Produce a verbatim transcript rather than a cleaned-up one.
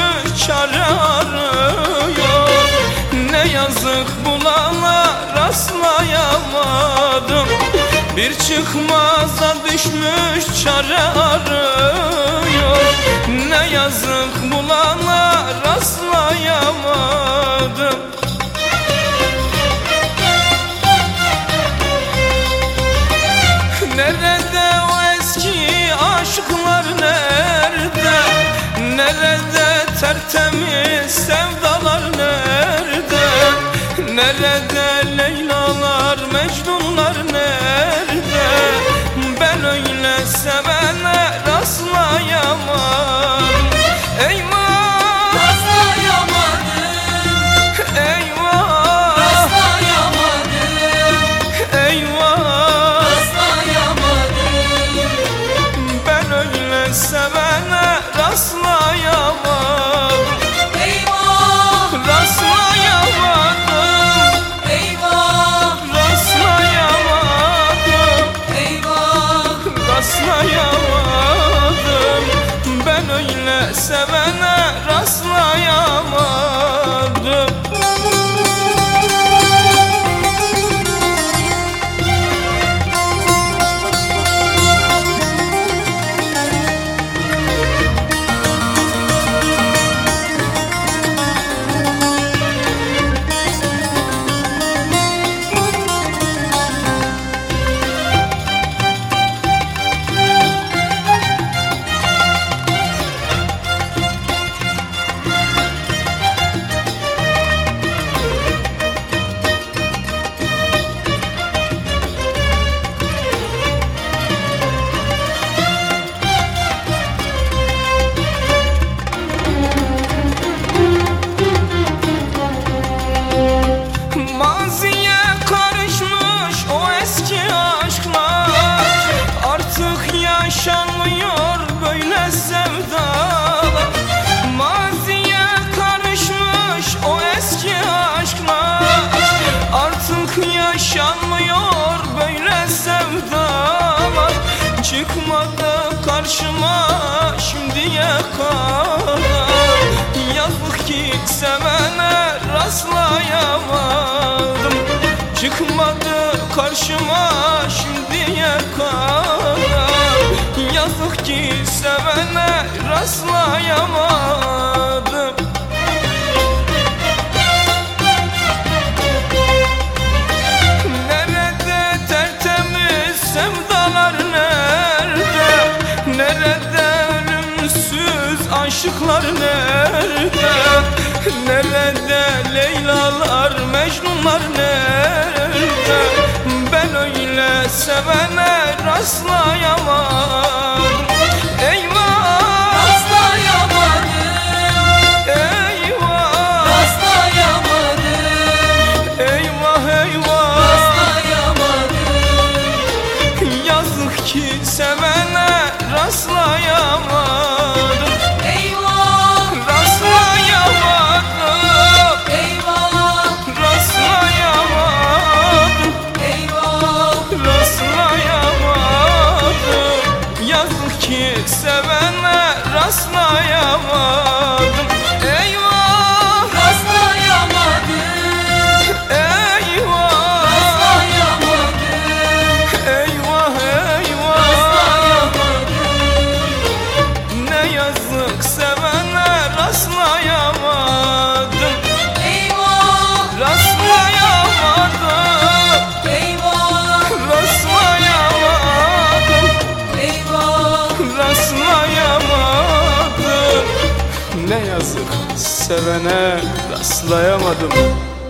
düşmüş çare arıyor. Ne yazık bulana rastlayamadım. Bir çıkmaza düşmüş çare arıyor. Ne yazık bulana rastlayamadım. Nerede o eski aşklar, nerede? Nerede tertemiz sevdalar, nerede? Nerede Leylalar, Mecnunlar, nerede? Ben öyle sevene rastlayamadım. Eyvah, rastlayamadım. Eyvah, rastlayamadım. Eyvah, rastlayamadım. Ben öyle sevene rastlayamadım. Eyvah, rastlayamadım. Eyvah, rastlayamadım. Eyvah, rastlayamadım. Ben öyle sevene rastlayamadım. Maziye karışmış o eski aşklar, artık yaşanmıyor böyle sevdalar. Maziye karışmış o eski aşklar, artık yaşanmıyor böyle sevdalar. Çıkmadı karşıma şimdiye kadar, yazık ki sevene rastlayamadım. Çıkmadı karşıma şimdiye kadar, yazık ki sevene rastlayamadım. Nerede tertemiz sevdalar, nerede? Nerede ölümsüz aşıklar, nerede? Nerede Leylalar, Mecnunlar, nerede? Ben öyle sevene rastlayamadım. Eyvah, rastlayamadım. Eyvah, rastlayamadım. Eyvah, eyvah, rastlayamadım. Yazık ki sevene rastlayamadım. Eyvah, rastlayamadım. Eyvah, rastlayamadım. Eyvah, rastlayamadım. Yazık ki sevene rastlayamadım. Eyvah, rastlayamadım. Eyvah, rastlayamadım. Eyvah, eyvah, rastlayamadım. Ne yazık sevene rastlayamadım. Eyvah, rastlayamadım. Eyvah, rastlayamadım. Eyvah, rastlayamadım. Ne yazık sevene rastlayamadım.